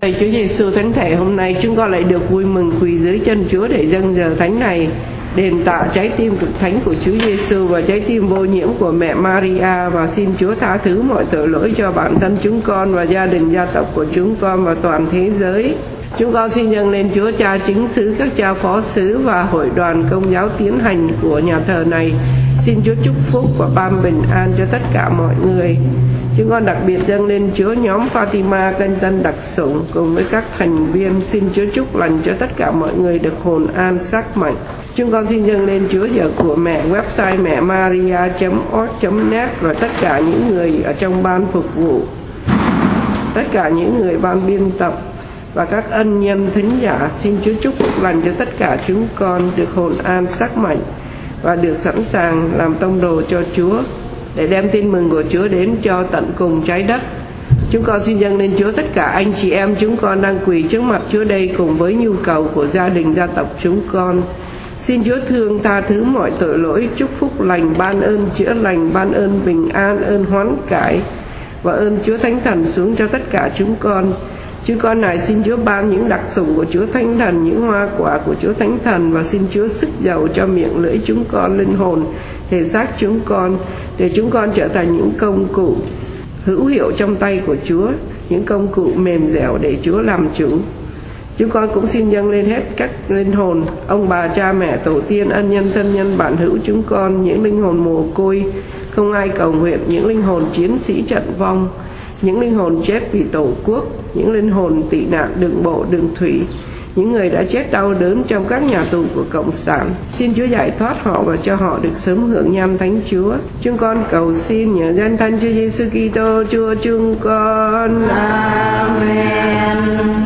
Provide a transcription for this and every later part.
Chúa Giêsu thánh thể, hôm nay chúng con lại được vui mừng quỳ dưới chân Chúa để dâng giờ thánh này, đền tạ trái tim cực thánh của Chúa Giêsu và trái tim vô nhiễm của mẹ Maria, và xin Chúa tha thứ mọi tội lỗi cho bản thân chúng con và gia đình gia tộc của chúng con và toàn thế giới. Chúng con xin dâng lên Chúa cha chính xứ, các cha phó xứ và hội đoàn công giáo tiến hành của nhà thờ này. Xin Chúa chúc phúc và ban bình an cho tất cả mọi người. Chúng con đặc biệt dâng lên Chúa nhóm Fatima Kênh Tân Đặc Sủng cùng với các thành viên. Xin Chúa chúc lành cho tất cả mọi người được hồn an sắc mạnh. Chúng con xin dâng lên Chúa giờ của mẹ, website mẹ maria.org.net và tất cả những người ở trong ban phục vụ, tất cả những người ban biên tập và các ân nhân thính giả. Xin Chúa chúc phúc lành cho tất cả chúng con được hồn an sắc mạnh và được sẵn sàng làm tông đồ cho Chúa, để đem tin mừng của Chúa đến cho tận cùng trái đất. Chúng con xin dâng lên Chúa tất cả anh chị em chúng con đang quỳ trước mặt Chúa đây, cùng với nhu cầu của gia đình gia tộc chúng con. Xin Chúa thương tha thứ mọi tội lỗi, chúc phúc lành, ban ơn chữa lành, ban ơn bình an, ơn hoán cải và ơn Chúa Thánh Thần xuống cho tất cả chúng con. Chúng con này xin Chúa ban những đặc sủng của Chúa Thánh Thần, những hoa quả của Chúa Thánh Thần, và xin Chúa sức dầu cho miệng lưỡi chúng con, linh hồn, thể xác chúng con, để chúng con trở thành những công cụ hữu hiệu trong tay của Chúa, những công cụ mềm dẻo để Chúa làm chủ. Chúng con cũng xin dâng lên hết các linh hồn, ông bà, cha mẹ, tổ tiên, ân nhân, thân nhân, bạn hữu chúng con, những linh hồn mồ côi không ai cầu nguyện, những linh hồn chiến sĩ trận vong, những linh hồn chết vì Tổ quốc, những linh hồn tị nạn đường bộ đường thủy, những người đã chết đau đớn trong các nhà tù của Cộng sản. Xin Chúa giải thoát họ và cho họ được sớm hưởng nhan Thánh Chúa. Chúng con cầu xin nhờ danh Thánh Chúa Giêsu Kitô Chúa chúng con. Amen.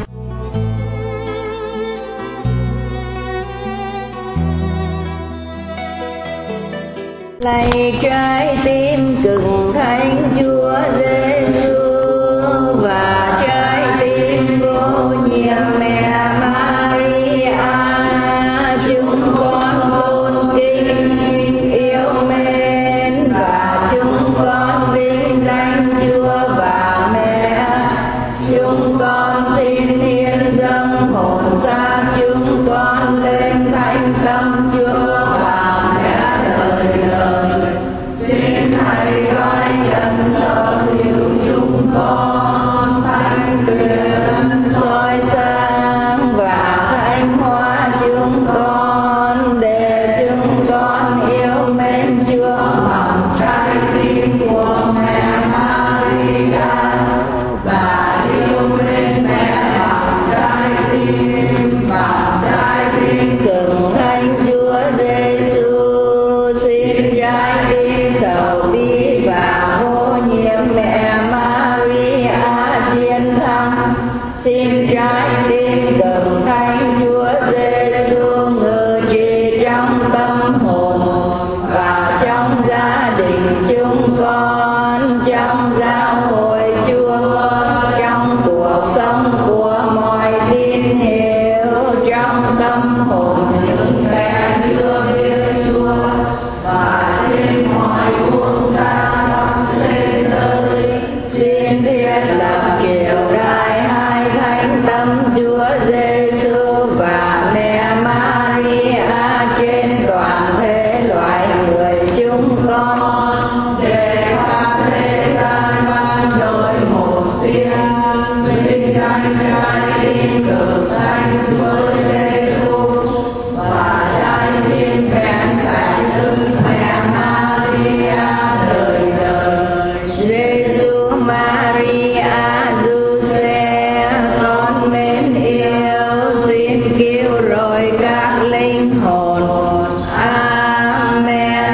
Lạy trái tim cực thánh Chúa Giêsu và trái tim vô nhiễm mẹ Maria, chúng con tôn kính yêu mến và chúng con vinh danh Chúa và mẹ. Chúng con xin hiến dâng hồn xác chúng con lên thánh tâm Chúa. Xin hãy gói chân cho yêu chúng con thánh quyền soi sáng và thánh hóa chúng con, để chúng con yêu mến Chúa bằng trái tim của mẹ Maria và yêu mến mẹ bằng trái tim cực thánh Chúa Giêsu. Xin trái tim đầu đi và vô nhiễm mẹ Maria chiến thắng. Xin trái tim cực thánh Chúa Giêsu ngự trị trong tâm hồn và trong gia đình chúng con, trong giáo hội Chúa, trong cuộc sống của mọi tín hữu, trong tâm hồn những kẻ chưa biết Chúa và trên mọi quốc gia khắp thế giới. Xin thiết lập triều đại hai thánh tâm Chúa Giêsu và mẹ Maria trên toàn thể loài người chúng con, để khắp thế gian vang dội một tiếng vinh danh trái tim cực thánh Chúa Giêsu và trái tim vẹn sạch lưng mẹ Maria đời đời. Giêsu Maria Giuse con mến yêu, xin kêu rồi các linh hồn. Amen.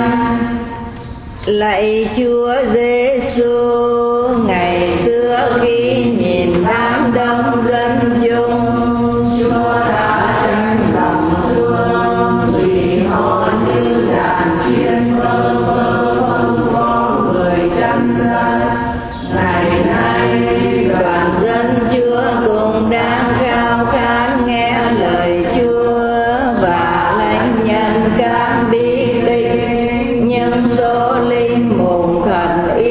Lạy Chúa Giêsu, ngày xưa khi nhìn đám đông dân chúng, Chúa đã tranh lòng thương vì họ như đàn chiên vơ vơ không có người chăn dắt. Ngày nay đoàn dân Chúa cũng đang khao khát nghe lời Chúa và lãnh nhận các bí tích, nhưng số linh mục thần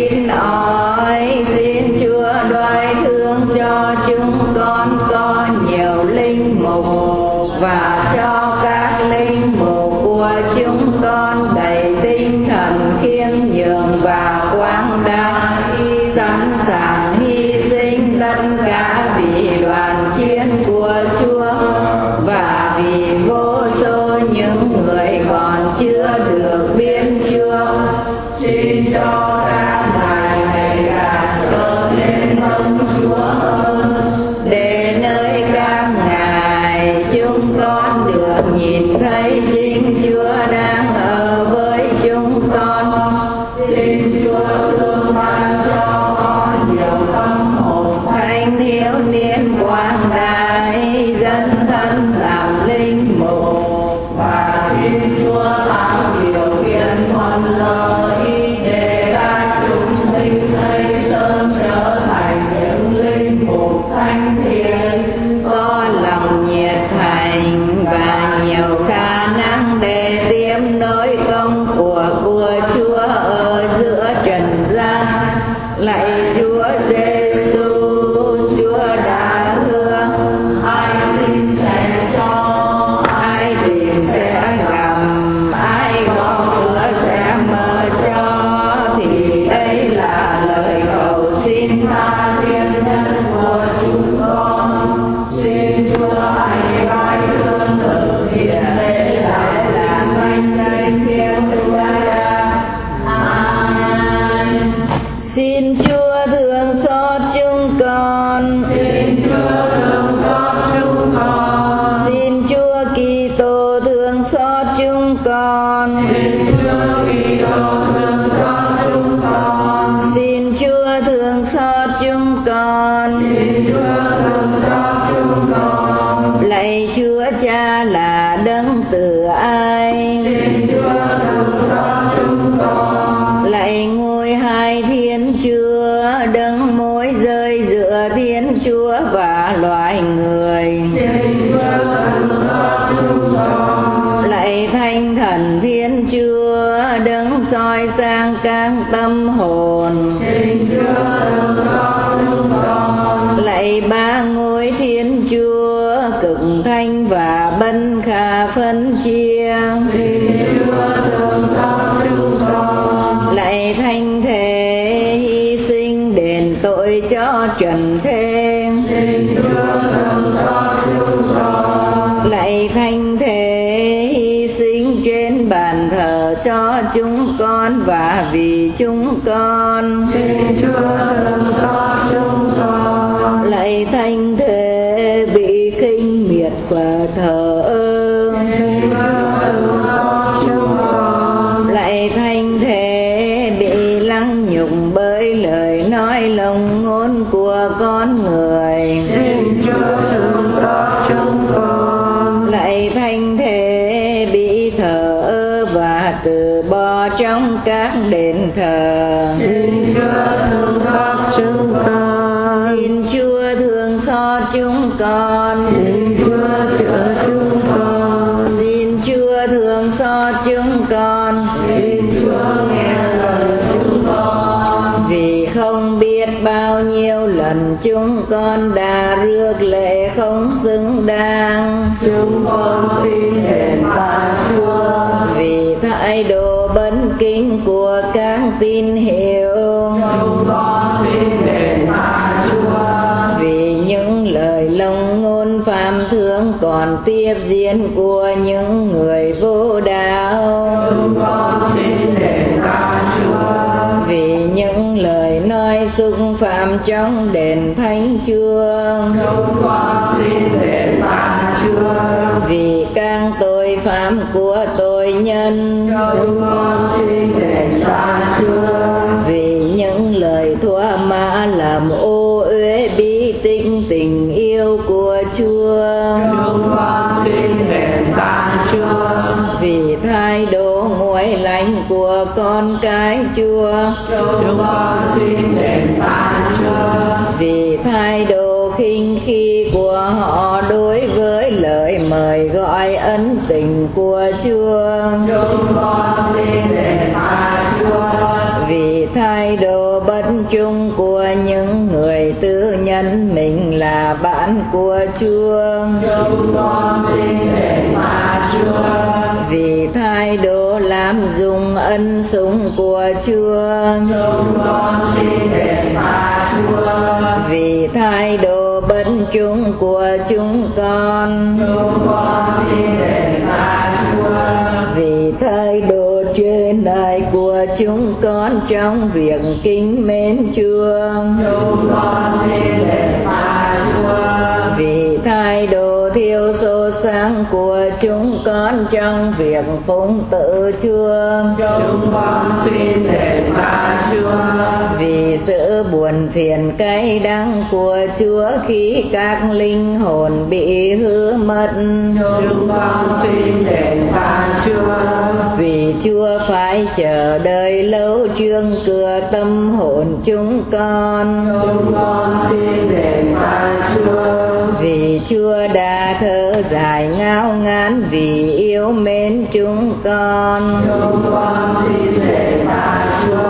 lợi để các chúng sinh ấy sớm trở thành những linh mục thánh thiện, có lòng nhiệt thành và nhiều khả năng để tiếp nối công của Chúa ở giữa trần gian. Lạy Chúa Giêsu, Chúa đã hứa ai xin sẽ cho, ai tìm sẽ gặp, ai gõ cửa sẽ mở cho, thì đây là lời cầu xin tha thiên nhân của chúng con. Xin Chúa hãy ban thương thực hiện lễ lại là danh danh Thiên Chúa Cha. Amen. Xin Chúa thương xót chúng con. Xin Chúa thương xót chúng con. Xin Chúa Kitô thương xót chúng con. Xin Chúa Kitô thương xót chúng con. Xin Chúa thương xót chúng con. Xin Chúa thương xót chúng con. Lạy Chúa Cha là đấng từ ai. Xin Chúa thương xót chúng con. Lạy ngôi hai Thiên Chúa, đấng mối rơi giữa Thiên Chúa và loài người. Xin Chúa thương xót chúng con. Lạy Thánh Thần Thiên Chúa, đấng soi sáng các tâm hồn. Xin Chúa thương xót chúng con. Lạy ba ngôi Thiên Chúa, cực thanh và bân khả phân chia. Xin Chúa thương xót chúng con. Lạy Thánh Thể hy sinh đền tội cho trần thế. Xin Chúa thương xót chúng con. Lạy Thánh Thể hy sinh trên bàn thờ cho chúng con và vì chúng con. Xin Chúa thương xót chúng con. Lạy Thánh Thể bị khinh miệt và thờ ơ. Xin Chúa thương xót chúng con. Lạy Thánh Thể bị lăng nhục bởi lời nói lòng ngôn của con người. Xin Chúa thương xót chúng con. Lạy Thánh Thể bị thờ ơ và từ bỏ trong các đền thờ. Xin Chúa thương xót chúng con. Xin Chúa thương xót chúng con. Xin Chúa chữa chúng con. Xin Chúa thương xót chúng con. Xin Chúa nghe lời chúng con. Vì không biết bao nhiêu lần chúng con đã rước lễ không xứng đáng, chúng con xin đền tạ Chúa. Vì thái độ bất kính của các tín hữu, chúng con xin đền tạ Chúa. Vì những lời lông ngôn phạm thượng còn tiếp diễn của những người vô đạo, chúng con xin đền tạ Chúa. Vì những lời nói xúc phạm trong đền thánh Chúa, chúng con xin đền tạ Chúa. Vì các tội phạm của tội nhân, chúng con xin đền tạ Chúa. Vì những lời thua mã làm ô uế bi tích tình yêu của Chúa, chúng con xin đền tạ Chúa. Vì thái độ nguội lạnh của con cái Chúa, chúng con xin đền tạ Chúa. Vì thái độ khinh khi của họ đối với lời mời gọi ân tình của Chúa, chúng con xin đền tạ Chúa. Vì thái độ bất trung của những người tự nhận mình là bạn của Chúa, chúng con xin đền tạ Chúa. Vì thái độ lạm dụng ân sủng của Chúa, chúng con xin đền tạ Chúa. Vì thái độ bất trung của chúng con, chúng con xin đền tạ Chúa. Vì thái độ trễ nải của chúng con trong việc kính mến Chúa, chúng con xin đền tạ Chúa. Vì thái độ thiếu sâu sáng của chúng con trong việc phụng tự Chúa, chúng con xin đền tạ Chúa. Vì sự buồn buồn phiền cay đắng của Chúa khi các linh hồn bị hư mất. Chúng con xin đền tạ Chúa. Vì Chúa phải chờ đợi lâu trương cửa tâm hồn chúng con. Chúng con xin đền tạ Chúa. Vì Chúa đã thở dài ngao ngán vì yêu mến chúng con. Chúng con xin đền tạ Chúa.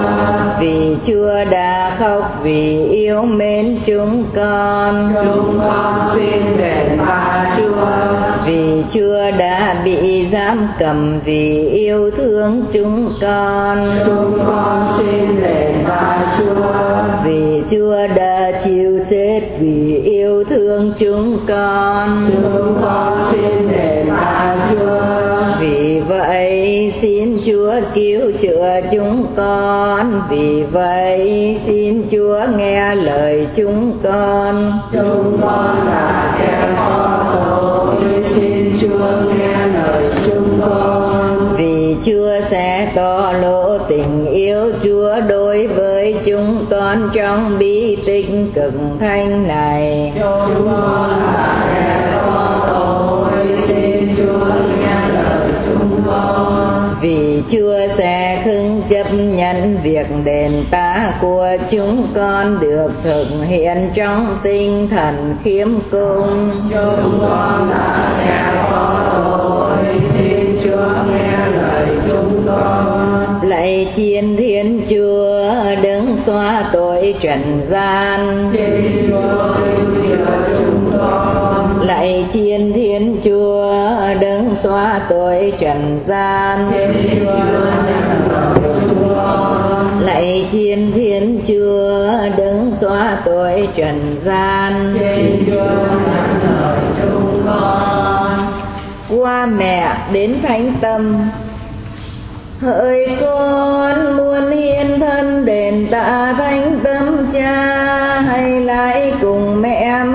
Vì Chúa đã khóc vì yêu mến chúng con. Chúng con xin đền tạ Chúa. Vì Chúa đã bị giam cầm vì yêu thương chúng con. Chúng con xin đền tạ Chúa. Vì Chúa đã chịu chết vì yêu thương chúng con. Chúng con xin đền tạ Chúa. Vì vậy xin Chúa cứu chữa chúng con. Vì vậy xin Chúa nghe lời chúng con. Chúng con là kẻ có tội, xin Chúa nghe lời chúng con. Vì Chúa sẽ tỏ lộ tình yêu Chúa đối với chúng con trong bi tích cực thanh này. Chúng con là kẻ có tội, xin Chúa nghe lời chúng con. Vì Chúa sẽ không chấp nhận việc đền tạ của chúng con được thực hiện trong tinh thần khiêm cung. Chúng con là kẻ có tội, xin Chúa nghe lời chúng con. Lạy Thiên Thiên Chúa đấng xóa tội trần gian. Xin Chúa cứu chữa chúng con. Lạy Thiên Thiên Chúa đấng xóa tội trần gian. Xin Chúa nhận lời chúng con. Lạy Thiên Thiên Chúa đấng xóa tội trần gian. Xin Chúa nhận lời chúng con. Qua mẹ đến Thánh Tâm. Hỡi con muốn hiến thân đền tạ Thánh Tâm Cha, hay lại cùng mẹ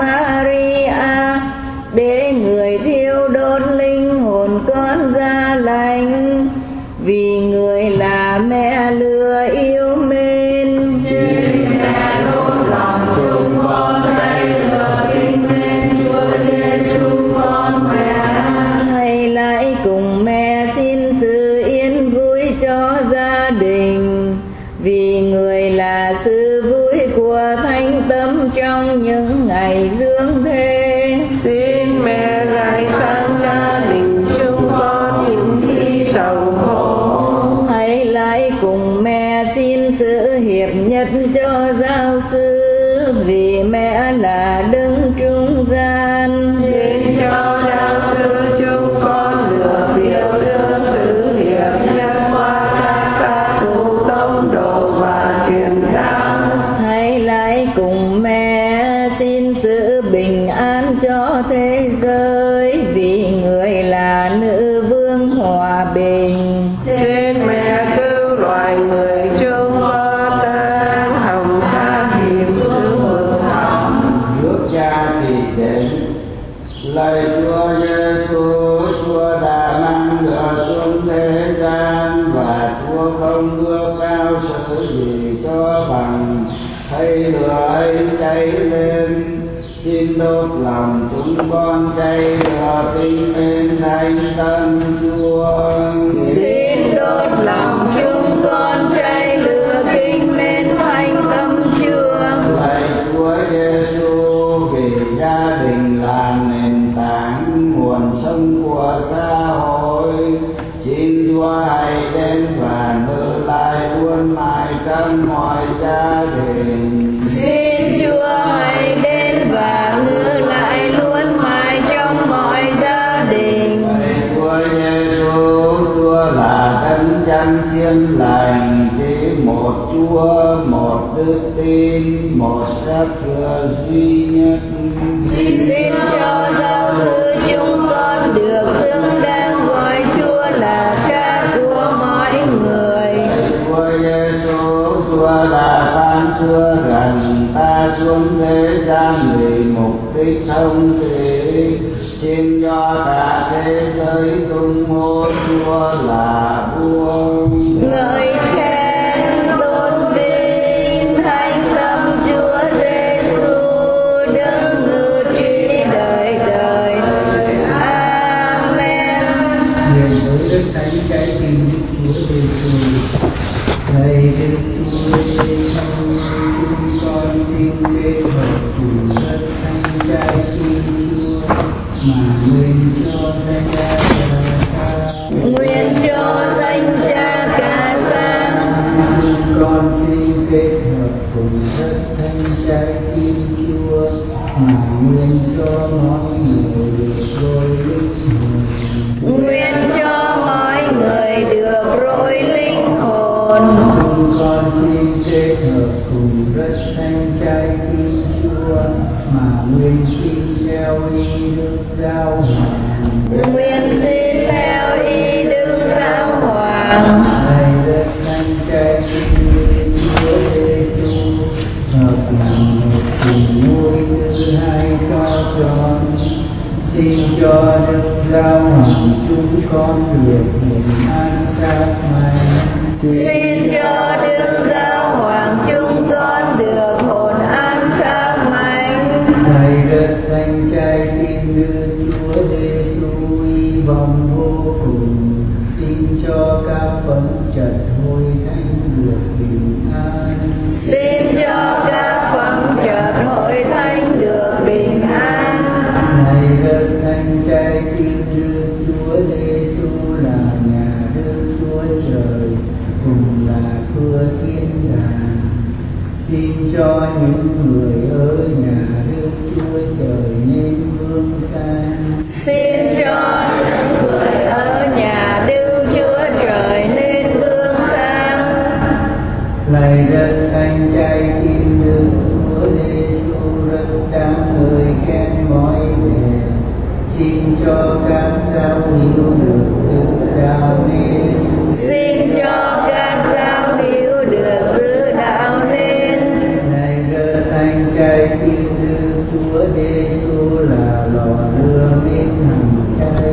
Maria để người thiêu đốt linh hồn con ra lành, vì người là mẹ lừa yêu mến. Xin mẹ đốt lòng chúng con hay lừa kính mến Chúa Giêsu con mẹ. Hay lại cùng mẹ xin sự yên vui cho gia đình, vì người là sự vui của Thánh Tâm trong những ngày dưỡng thế. Xin mẹ gái sang gia đình chúng con những khi sầu khổ. Hãy lại cùng mẹ xin sự hiệp nhất cho giáo sư, vì mẹ là đấng trung gian. Xin cho giáo sư chúng con được hiểu được sự hiệp nhất qua các cụ tông đồ và truyền giáo. Hãy lại cùng mẹ xin sự bình an cho thế giới, vì người là nữ vương hòa bình. Xin mẹ cứu loài người chúng con đang hồng xa chìm xuống vực sóng. Nước Cha thì đến. Lạy Chúa Giêsu, Chúa đã mang lửa xuống thế gian và Chúa không ưa cao sự gì cho bằng thấy lửa ấy cháy lên. Xin đốt lòng chúng con cháy lửa kính mến Thánh Tâm Chúa. Xin đốt lòng chúng con cháy lửa kính mến Thánh Tâm Chúa. Lạy Chúa Giêsu, vì gia đình là nền tảng nguồn sống của xã hội, xin Chúa hãy đến và nở lại luôn mãi trong mọi gia đình. Xin Chúa hãy đến và ngự lại luôn mãi trong mọi gia đình. Lạy Chúa Giêsu, Chúa là đấng chăn chiên lành, chỉ một Chúa, một đức tin, một phép thừa duy nhất. Xin cho giáo sư chúng con được xứng đáng gọi Chúa là Cha của mọi người. Lạy Chúa Giêsu, Chúa đã ban xưa gần ta xuống thế gian vì mục đích thông thủy, xin cho cả thế giới tung hô Chúa là vua. Ngợi khen tôn vinh Thánh Tâm Chúa. Đức Chúa Giêsu, chúng con xin kết hợp cùng rất thánh trái tim Chúa mà nguyện cho danh Cha ca nguyện cho danh Cha ca sáng. Chúng con xin kết hợp cùng rất thánh trái tim Chúa mà nguyện cho mọi người được rỗi linh hồn. Nguyện cho mọi người được rỗi linh hồn. Chúng con xin kết hợp cùng rất thánh trái tim Chúa mà nguyện xin theo ý Đức Giáo Hoàng. Nguyện xin theo ý Đức Giáo Hoàng. Lạy rất thánh trái tim Chúa Giêsu, hợp làm một cùng ngôi thứ hai cho trọn. Xin cho Đức Giáo Hoàng chúng con được hưởng an xác mạnh. Xin cho Đức Giáo Hoàng chúng con được hồn an xác mạnh. Lạy rất thánh trái tim Đức Chúa Giêsu hy vọng vô cùng, xin cho các phẩm chất hội thánh được bình an. Xin cho các phẩm chất hội thánh được bình an. Lạy rất thánh trái tim Đức Chúa Giêsu là nhà Đức Chúa Trời, cùng là cửa thiên đàng. Xin cho những người ở nhà Đức Chúa Trời nên vương sáng. Xin cho những người ở nhà Đức Chúa Trời nên vương sáng. Lạy rất thánh trái tim Đức Chúa Giêsu rất đáng ngợi khen mọi vẻ. Xin cho các giáo hữu được tự đạo nên. Xin cho các giáo hữu được giữ đạo nên. Lạy rất thánh trái tim Đức Chúa Giêsu là lò lửa mến hằng cháy.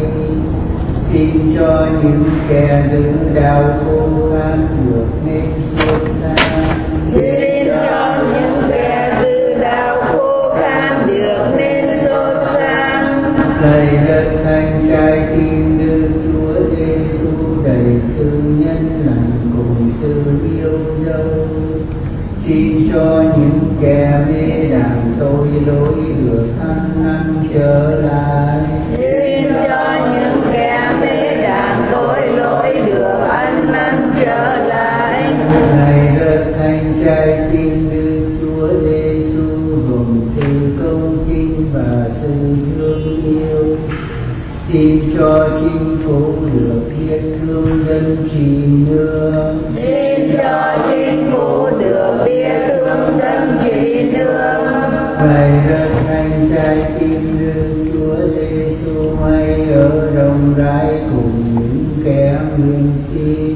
Xin cho những kẻ giữ đạo khô khan được nên sốt sáng. Xin cho những kẻ giữ đạo khô khan được nên sốt sáng. Lạy rất thánh trái tim Đức Chúa Giêsu đầy sự nhân lành cùng sự yêu dấu. Xin cho những kẻ mê đàm tội lỗi được ăn năn trở lại. Xin cho những kẻ mê đàm tội lỗi được ăn năn trở lại. Lạy rất thánh trái tim Đức Chúa Giêsu gồm sự công chính và sự thương yêu. Xin cho chính phủ được biết thương dân trị nước. Xin cho chính phủ được biết thương dân trị nước. Lạy rất thánh trái tim Đức Chúa Giêsu hãy ở rộng rãi cùng những kẻ nguyện xin.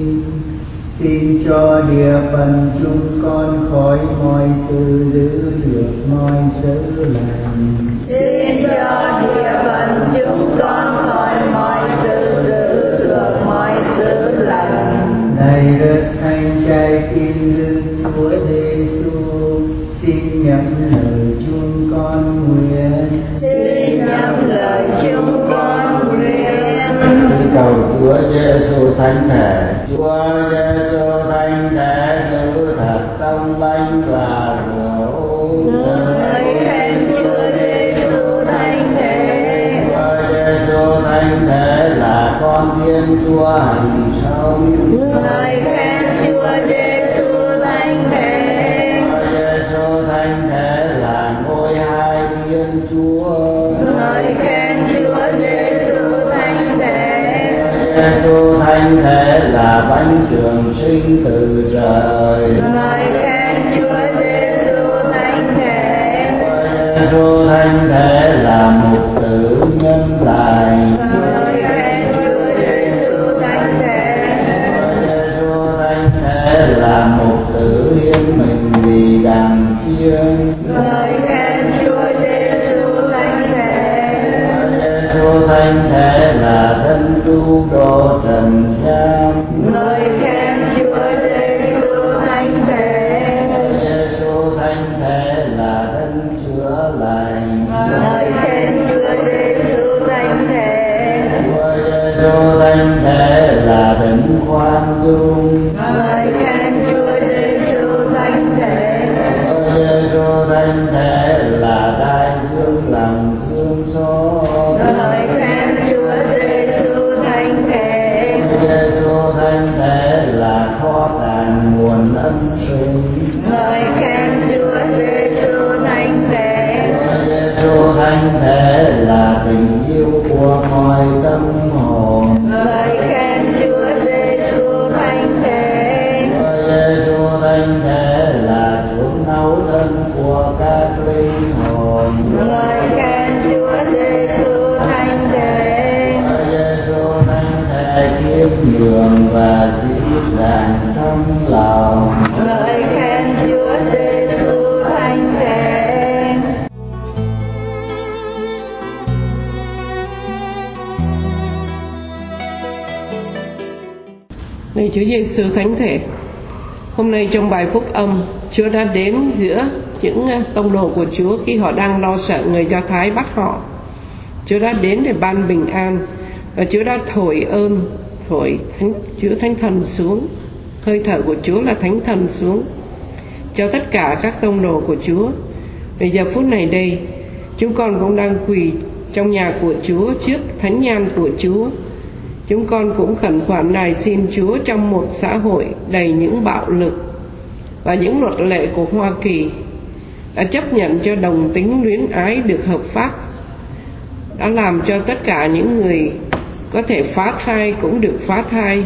Xin cho địa phận chúng con khỏi mọi sự giữ được mọi sự lành. Xin cho địa phận chúng con khỏi mọi sự giữ được mọi sự lành. Lạy rất thánh trái tim Đức Chúa Giêsu, xin nhậm lời chúng con nguyện. Xin nhậm lời chúng con nguyện. Xin cầu Chúa Giêsu thánh thể, Chúa Giêsu thánh thể giữ thật trong bánh và rượu. Ngợi khen Chúa Giêsu thánh thể. Chúa Giêsu thánh thể là con Thiên Chúa hành sống. Ngợi khen Chúa Giêsu thánh thể. Chúa Giêsu thánh thể là ngôi hai Thiên Chúa. Ngợi khen Chúa Giêsu thánh thể. Giêsu thánh thể là bánh trường sinh từ trời. Ngợi khen Chúa Giêsu thánh thể. Giêsu thánh thể là mục tử nhân lành. Ngợi khen Chúa Giêsu thánh thể. Giêsu thánh thể là mục tử hiến mình vì đàn chiên. Ngợi khen Chúa Giêsu thánh thể. Giêsu thánh thể là đấng cứu độ trần gian. Ngợi khen Chúa Giêsu thánh thể. Giêsu thánh thể là đấng chữa lành. Ngợi khen Chúa Giêsu thánh thể. Chúa Giêsu thánh thể là đấng khoan dung. Ngợi khen Chúa Giêsu nguồn ân sủng. Ngợi khen Chúa Giêsu thánh thể. Chúa Giêsu thánh thể là tình yêu của mọi tâm hồn. Ngợi khen Chúa Giêsu thánh thể. Chúa Giêsu thánh thể là chốn nấu thân của các linh hồn. Ngợi khen Chúa Giêsu thánh thể. Chúa Giêsu thánh thể khiêm nhường và dịu dàng trong lòng. Ngợi khen Chúa Giêsu thánh thể. Này Chúa Giêsu thánh thể, hôm nay trong bài phúc âm, Chúa đã đến giữa những tông đồ của Chúa khi họ đang lo sợ người Do Thái bắt họ. Chúa đã đến để ban bình an, và Chúa đã thổi Chúa Thánh Thần xuống. Hơi thở của Chúa là Thánh Thần xuống cho tất cả các tông đồ của Chúa. Bây giờ phút này đây, chúng con cũng đang quỳ trong nhà của Chúa trước thánh nhan của Chúa. Chúng con cũng khẩn khoản nài xin Chúa trong một xã hội đầy những bạo lực và những luật lệ của Hoa Kỳ đã chấp nhận cho đồng tính luyến ái được hợp pháp, đã làm cho tất cả những người có thể phá thai cũng được phá thai.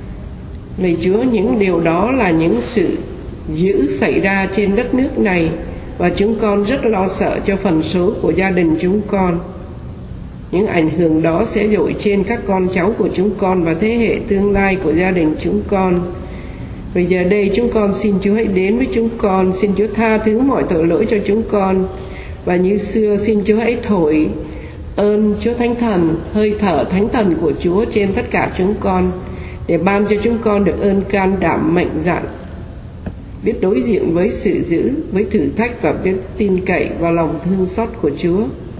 Lạy Chúa, những điều đó là những sự dữ xảy ra trên đất nước này, và chúng con rất lo sợ cho phần số của gia đình chúng con. Những ảnh hưởng đó sẽ dội trên các con cháu của chúng con và thế hệ tương lai của gia đình chúng con. Bây giờ đây chúng con xin Chúa hãy đến với chúng con, xin Chúa tha thứ mọi tội lỗi cho chúng con. Và như xưa xin Chúa hãy thổi ơn Chúa Thánh Thần, hơi thở Thánh Thần của Chúa trên tất cả chúng con, để ban cho chúng con được ơn can đảm mạnh dạn, biết đối diện với sự dữ, với thử thách, và biết tin cậy vào lòng thương xót của Chúa.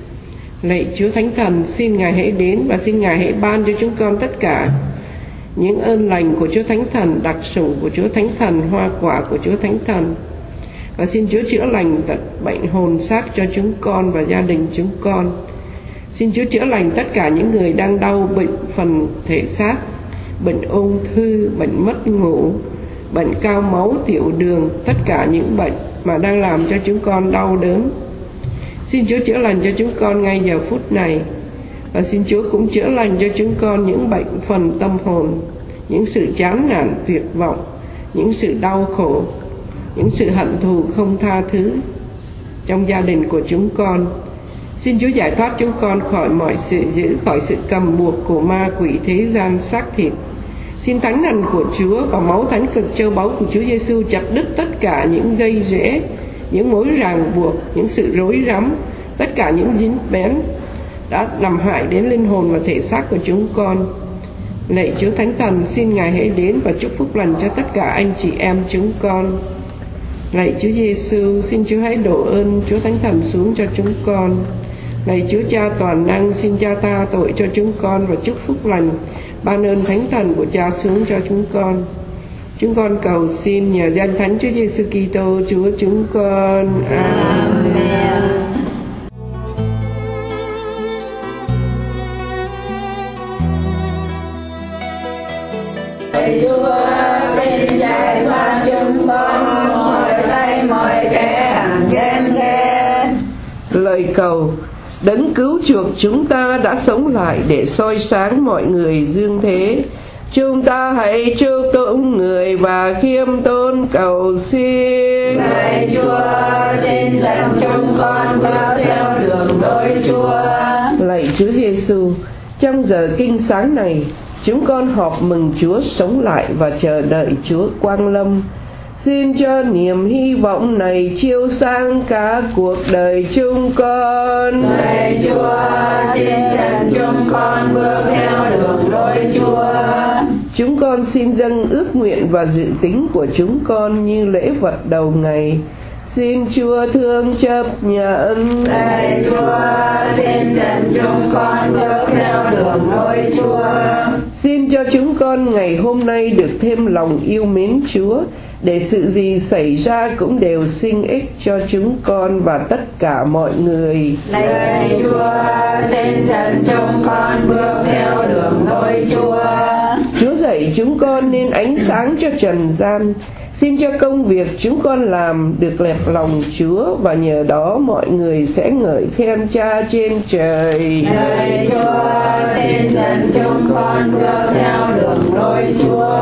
Lạy Chúa Thánh Thần, xin Ngài hãy đến và xin Ngài hãy ban cho chúng con tất cả những ơn lành của Chúa Thánh Thần, đặc sủng của Chúa Thánh Thần, hoa quả của Chúa Thánh Thần. Và xin Chúa chữa lành tật bệnh hồn xác cho chúng con và gia đình chúng con. Xin Chúa chữa lành tất cả những người đang đau bệnh phần thể xác, bệnh ung thư, bệnh mất ngủ, bệnh cao máu, tiểu đường, tất cả những bệnh mà đang làm cho chúng con đau đớn. Xin Chúa chữa lành cho chúng con ngay giờ phút này. Và xin Chúa cũng chữa lành cho chúng con những bệnh phần tâm hồn, những sự chán nản tuyệt vọng, những sự đau khổ, những sự hận thù không tha thứ trong gia đình của chúng con. Xin Chúa giải thoát chúng con khỏi mọi sự dữ, khỏi sự cầm buộc của ma quỷ thế gian xác thịt. Xin Thánh Thần của Chúa và máu thánh cực châu báu của Chúa Giêsu chặt đứt tất cả những dây rễ, những mối ràng buộc, những sự rối rắm, tất cả những dính bén đã làm hại đến linh hồn và thể xác của chúng con. Lạy Chúa Thánh Thần, xin Ngài hãy đến và chúc phúc lành cho tất cả anh chị em chúng con. Lạy Chúa Giêsu, xin Chúa hãy đổ ơn Chúa Thánh Thần xuống cho chúng con. Lạy Chúa Cha toàn năng, xin Cha tha tội cho chúng con và chúc phúc lành, ban ơn Thánh Thần của Cha xuống cho chúng con. Chúng con cầu xin nhờ danh Thánh Chúa Giêsu Kitô Chúa chúng con. Amen. Lạy Chúa, xin giải thoát chúng con mọi tay mọi kẻ hằng ghen ghét. Lời cầu: Đấng cứu chuộc chúng ta đã sống lại để soi sáng mọi người dương thế. Chúng ta hãy chúc tụng người và khiêm tốn cầu xin. Lạy Chúa, xin dẫn chúng con bước theo đường lối Chúa. Lạy Chúa Giêsu, trong giờ kinh sáng này, chúng con họp mừng Chúa sống lại và chờ đợi Chúa quang lâm. Xin cho niềm hy vọng này chiếu sáng cả cuộc đời chúng con. Lạy Chúa, xin dẫn chúng con bước theo đường lối Chúa. Chúng con xin dâng ước nguyện và dự tính của chúng con như lễ vật đầu ngày. Xin Chúa thương chấp nhận. Lạy Chúa, xin dẫn chúng con bước theo đường lối Chúa. Xin cho chúng con ngày hôm nay được thêm lòng yêu mến Chúa, để sự gì xảy ra cũng đều sinh ích cho chúng con và tất cả mọi người. Lạy Chúa, xin dẫn chúng con bước theo đường lối Chúa. Chúa dạy chúng con nên ánh sáng cho trần gian. Xin cho công việc chúng con làm được lẹp lòng Chúa, và nhờ đó mọi người sẽ ngợi khen Cha trên trời. Lạy Chúa, xin dẫn chúng con bước theo đường lối Chúa.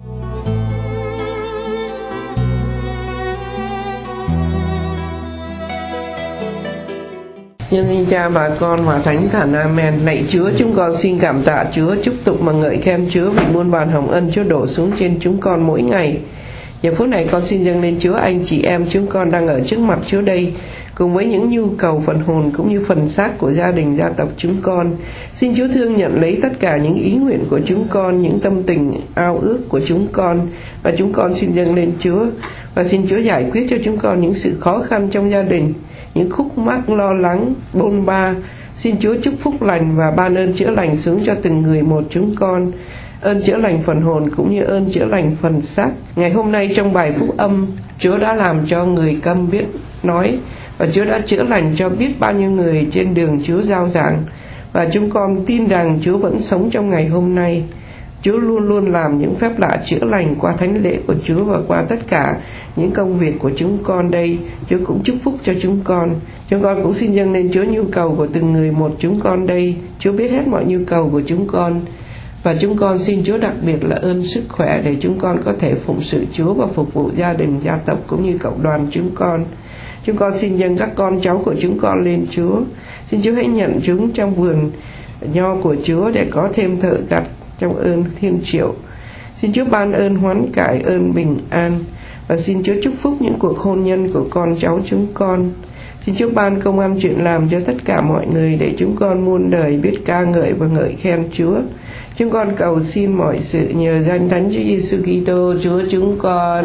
Nhân danh Cha và Con và Thánh Thần. Amen. Lạy Chúa, chúng con xin cảm tạ Chúa, chúc tụng và ngợi khen Chúa vì muôn vàn hồng ân Chúa đổ xuống trên chúng con mỗi ngày. Giờ phút này con xin dâng lên Chúa anh chị em chúng con đang ở trước mặt Chúa đây, cùng với những nhu cầu phần hồn cũng như phần xác của gia đình gia tộc chúng con. Xin Chúa thương nhận lấy tất cả những ý nguyện của chúng con, những tâm tình ao ước của chúng con, và chúng con xin dâng lên Chúa, và xin Chúa giải quyết cho chúng con những sự khó khăn trong gia đình, những khúc mắc lo lắng bôn ba. Xin Chúa chúc phúc lành và ban ơn chữa lành xuống cho từng người một chúng con, ơn chữa lành phần hồn cũng như ơn chữa lành phần xác. Ngày hôm nay trong bài phúc âm, Chúa đã làm cho người câm biết nói, và Chúa đã chữa lành cho biết bao nhiêu người trên đường Chúa rao giảng, và chúng con tin rằng Chúa vẫn sống trong ngày hôm nay. Chúa luôn luôn làm những phép lạ chữa lành qua thánh lễ của Chúa và qua tất cả những công việc của chúng con đây. Chúa cũng chúc phúc cho chúng con. Chúng con cũng xin dâng lên Chúa nhu cầu của từng người một chúng con đây. Chúa biết hết mọi nhu cầu của chúng con, và chúng con xin Chúa đặc biệt là ơn sức khỏe để chúng con có thể phụng sự Chúa và phục vụ gia đình, gia tộc cũng như cộng đoàn chúng con. Chúng con xin dâng các con cháu của chúng con lên Chúa. Xin Chúa hãy nhận chúng trong vườn nho của Chúa để có thêm thợ gặt trong ơn thiên triệu. Xin Chúa ban ơn hoán cải, ơn bình an, và xin Chúa chúc phúc những cuộc hôn nhân của con cháu chúng con. Xin Chúa ban công ăn chuyện làm cho tất cả mọi người để chúng con muôn đời biết ca ngợi và ngợi khen Chúa. Chúng con cầu xin mọi sự nhờ danh Thánh Chúa Giêsu Kitô Chúa chúng con.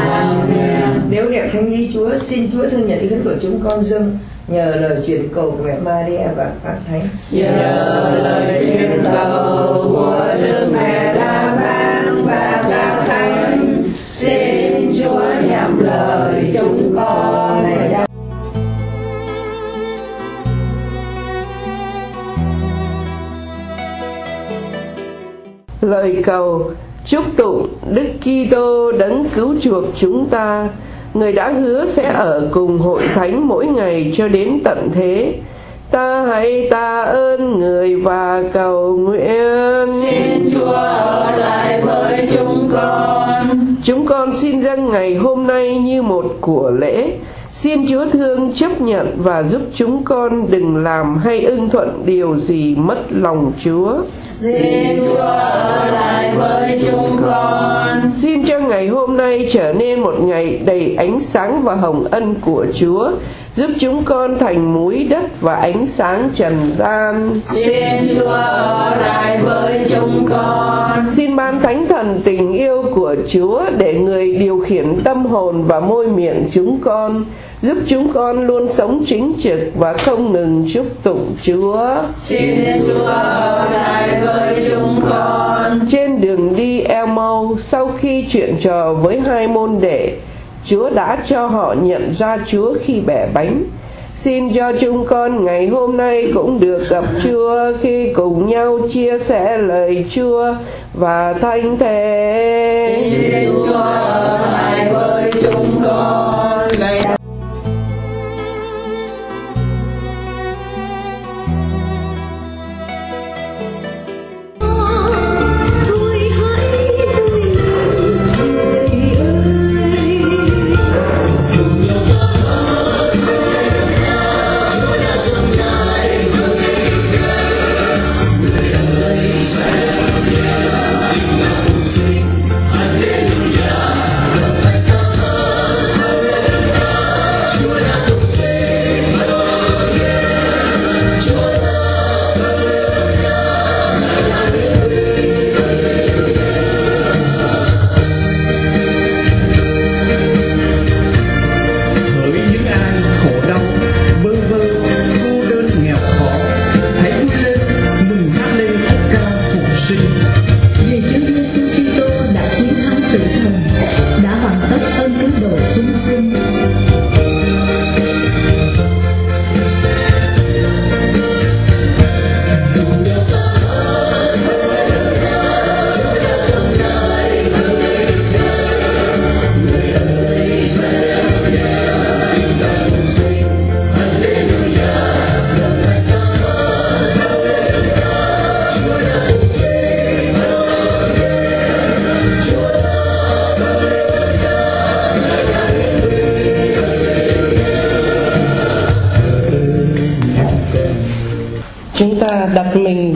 Amen. Nếu niệm thánh ý Chúa, xin Chúa thương nhận ý kiến của chúng con dâng nhờ lời chuyển cầu của mẹ Maria và Pháp Thánh. Nhờ lời chuyển cầu của Đức Mẹ La Vang và các thánh, xin Chúa nhậm lời chúng con này đã. Lời cầu chúc tụng Đức Kitô đấng cứu chuộc chúng ta, người đã hứa sẽ ở cùng hội thánh mỗi ngày cho đến tận thế. Ta hãy tạ ơn người và cầu nguyện. Xin Chúa ở lại với chúng con. Chúng con xin dâng ngày hôm nay như một của lễ. Xin Chúa thương chấp nhận và giúp chúng con đừng làm hay ưng thuận điều gì mất lòng Chúa. Xin Chúa ở lại với chúng con. Xin cho ngày hôm nay trở nên một ngày đầy ánh sáng và hồng ân của Chúa, giúp chúng con thành muối đất và ánh sáng trần gian. Xin Chúa ở lại với chúng con. Xin ban Thánh Thần tình yêu của Chúa để người điều khiển tâm hồn và môi miệng chúng con, giúp chúng con luôn sống chính trực và không ngừng chúc tụng Chúa. Xin Chúa ở lại với chúng con. Trên đường đi Emau, sau khi chuyện trò với hai môn đệ, Chúa đã cho họ nhận ra Chúa khi bẻ bánh. Xin cho chúng con ngày hôm nay cũng được gặp Chúa khi cùng nhau chia sẻ lời Chúa và thánh thể. Xin Chúa ở lại với chúng con.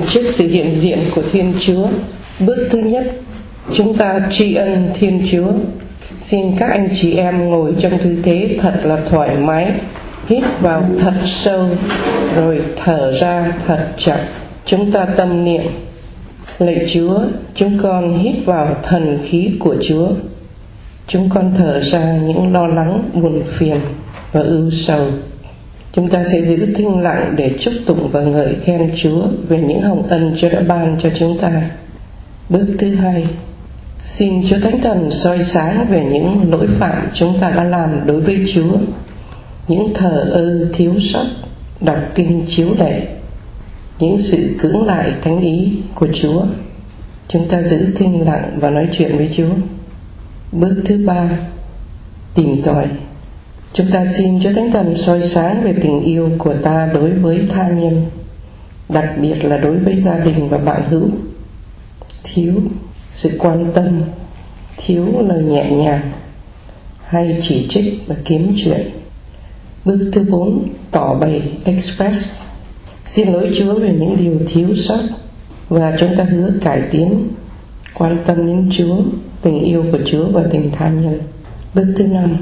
trước sự hiện diện của Thiên Chúa. Bước thứ nhất, chúng ta tri ân Thiên Chúa. Xin các anh chị em ngồi trong tư thế thật là thoải mái, hít vào thật sâu rồi thở ra thật chậm. Chúng ta tâm niệm: lạy Chúa, chúng con hít vào thần khí của Chúa. Chúng con thở ra những lo lắng, buồn phiền và ưu sầu. Chúng ta sẽ giữ thinh lặng để chúc tụng và ngợi khen Chúa về những hồng ân Chúa đã ban cho chúng ta. Bước thứ hai, xin Chúa Thánh Thần soi sáng về những lỗi phạm chúng ta đã làm đối với Chúa, những thờ ơ thiếu sót đọc kinh chiếu lệ, những sự cưỡng lại thánh ý của Chúa. Chúng ta giữ thinh lặng và nói chuyện với Chúa. Bước thứ ba, tìm tòi. Chúng ta xin Chúa Thánh Thần soi sáng về tình yêu của ta đối với tha nhân, đặc biệt là đối với gia đình và bạn hữu. Thiếu sự quan tâm, thiếu lời nhẹ nhàng hay chỉ trích và kiếm chuyện. Bước thứ 4, tỏ bày, express. Xin lỗi Chúa về những điều thiếu sót và chúng ta hứa cải tiến, quan tâm đến Chúa, tình yêu của Chúa và tình tha nhân. Bước thứ 5,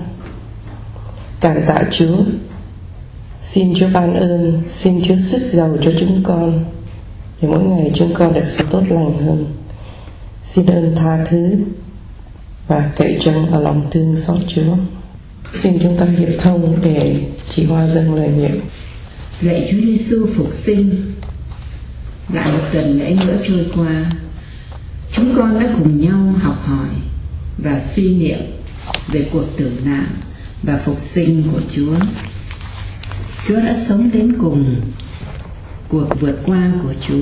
cảm tạ Chúa. Xin Chúa ban ơn, xin Chúa sức giàu cho chúng con để mỗi ngày chúng con được sự tốt lành hơn. Xin ơn tha thứ và cậy trông vào lòng thương xót Chúa. Xin chúng ta hiệp thông để chỉ hoa dâng lời nguyện. Lạy Chúa Giêsu phục sinh, lại một tuần lễ nữa trôi qua, chúng con đã cùng nhau học hỏi và suy niệm về cuộc tử nạn và phục sinh của Chúa. Chúa đã sống đến cùng cuộc vượt qua của Chúa.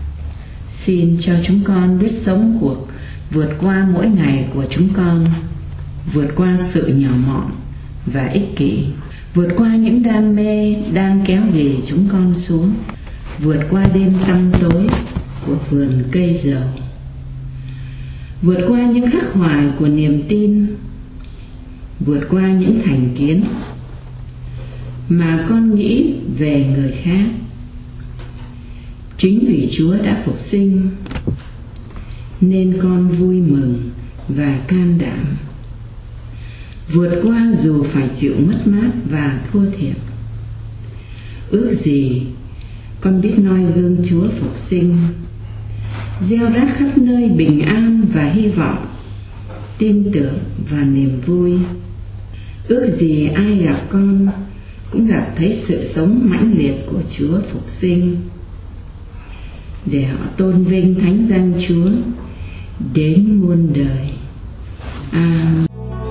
Xin cho chúng con biết sống cuộc vượt qua mỗi ngày của chúng con, vượt qua sự nhỏ mọn và ích kỷ, vượt qua những đam mê đang kéo ghì chúng con xuống, vượt qua đêm tăm tối của vườn cây dầu, vượt qua những khắc khoải của niềm tin, vượt qua những thành kiến mà con nghĩ về người khác. Chính vì Chúa đã phục sinh nên con vui mừng và can đảm vượt qua dù phải chịu mất mát và thua thiệt. Ước gì con biết noi gương Chúa phục sinh, gieo rắc khắp nơi bình an và hy vọng, tin tưởng và niềm vui. Ước gì ai gặp con cũng gặp thấy sự sống mãnh liệt của Chúa phục sinh, để họ tôn vinh thánh danh Chúa đến muôn đời. Amen.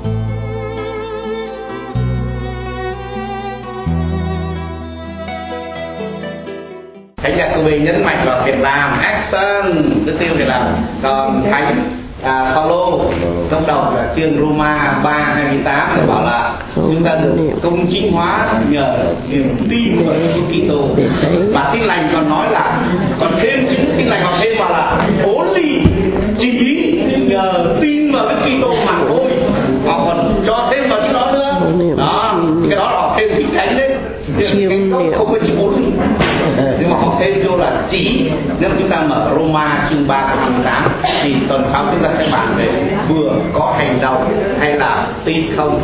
Thánh Jacobi nhấn mạnh vào việc làm, action, thứ tiêu việc làm. Còn Thánh Phaolô trong đầu là chương Roma 3:28 bảo là chúng ta được công chính hóa nhờ niềm tin vào Chúa Kitô. Và Tin Lành còn nói là còn thêm chữ Tin Lành còn thêm vào là only, chỉ nhờ tin vào Đức Kitô mà thôi. Họ còn cho thêm vào chữ đó nữa. Đó, cái đó là họ thêm chữ thánh đấy. Không có chữ only, nhưng mà họ thêm vô là chỉ. Nếu mà chúng ta mở Roma chương 3:28 thì tuần sau chúng ta sẽ bàn về vừa có hành động hay là tin không.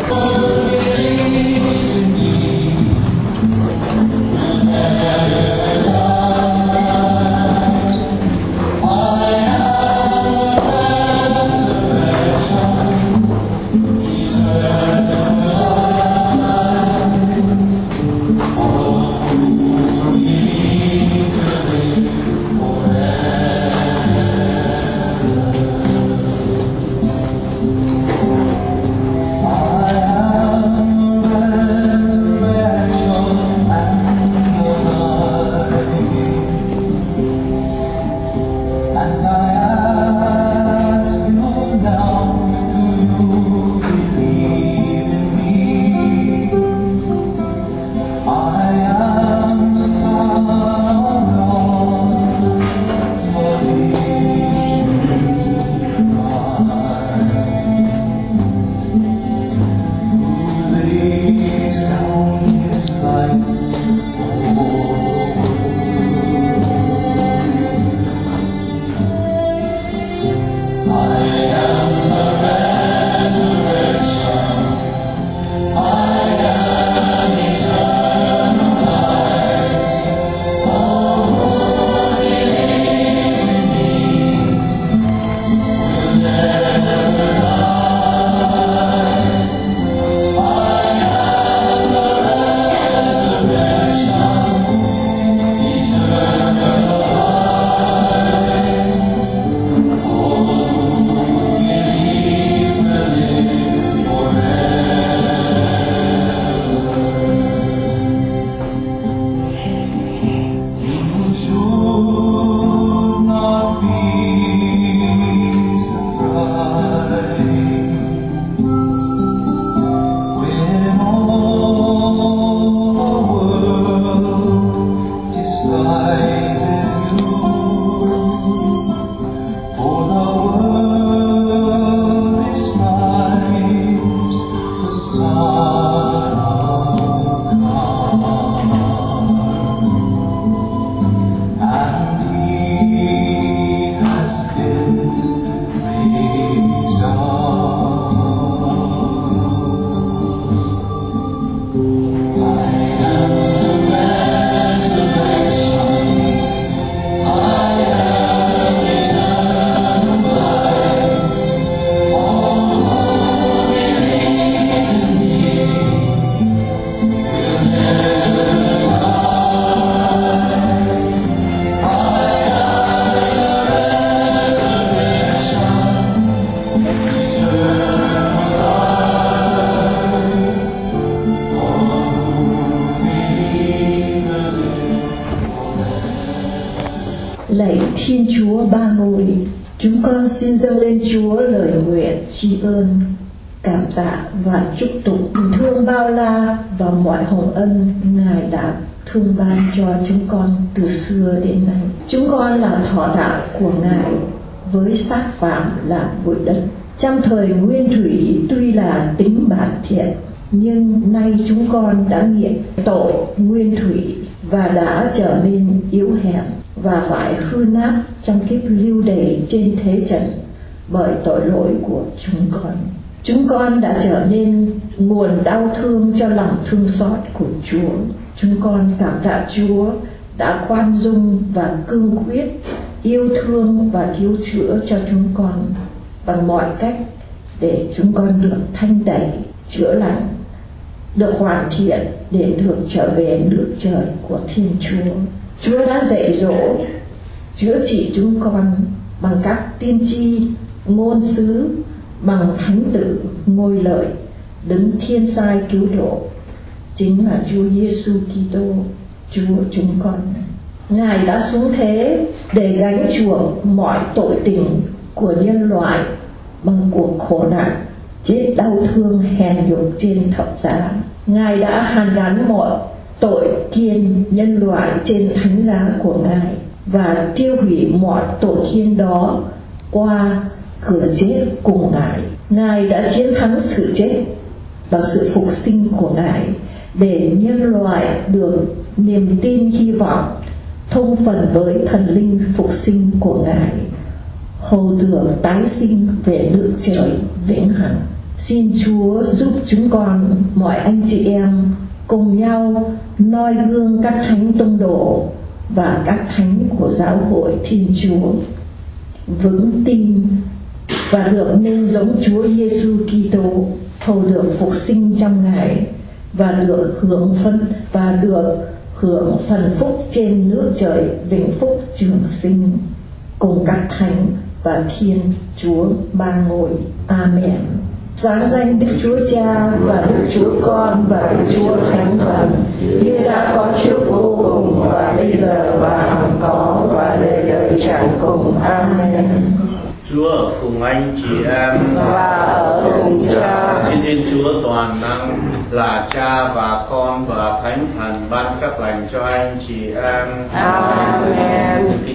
con xin dâng lên Chúa lời nguyện tri ân, cảm tạ và chúc tụng thương bao la và mọi hồng ân Ngài đã thương ban cho chúng con từ xưa đến nay. Chúng con là thọ tạo của Ngài, với xác phàm là bụi đất. Trong thời nguyên thủy tuy là tính bản thiện, nhưng nay chúng con đã nghiện tội nguyên thủy và đã trở nên yếu hèn và phải hư nát trong kiếp lưu đày trên thế trần bởi tội lỗi của chúng con. Chúng con đã trở nên nguồn đau thương cho lòng thương xót của Chúa. Chúng con cảm tạ Chúa đã khoan dung và cương quyết, yêu thương và cứu chữa cho chúng con bằng mọi cách để chúng con được thanh tẩy, chữa lành, được hoàn thiện để được trở về nước trời của Thiên Chúa. Chúa đã dạy dỗ, chữa trị chúng con bằng các tiên tri, ngôn sứ, bằng thánh tử ngôi lợi, đấng thiên sai cứu độ, chính là Chúa Giêsu Kitô, Chúa chúng con. Ngài đã xuống thế để gánh chuộc mọi tội tình của nhân loại bằng cuộc khổ nạn, chết đau thương hèn nhục trên thập giá. Ngài đã hàn gắn mọi tội kiên nhân loại trên thánh giá của Ngài và tiêu hủy mọi tội kiên đó qua cửa chết cùng Ngài. Ngài đã chiến thắng sự chết bằng sự phục sinh của Ngài để nhân loại được niềm tin hy vọng thông phần với thần linh phục sinh của Ngài, hầu được tái sinh về nước trời vĩnh hằng. Xin Chúa giúp chúng con mọi anh chị em cùng nhau noi gương các thánh tông đồ và các thánh của giáo hội Thiên Chúa, vững tin và được nên giống Chúa Giêsu Kitô, hầu được phục sinh trong Ngài và được hưởng phần phúc trên nước trời vĩnh phúc trường sinh cùng các thánh và Thiên Chúa ba ngôi. Amen. Sáng danh Đức Chúa Cha và Đức Chúa Con và Đức Chúa Thánh Thần, như đã có trước vô cùng và bây giờ và hằng có và đời đời chẳng cùng. Amen. Chúa cùng anh chị em và ở cùng Cha. Xin Thiên Chúa toàn năng là Cha và Con và Thánh Thần ban phép lành cho anh chị em. Amen.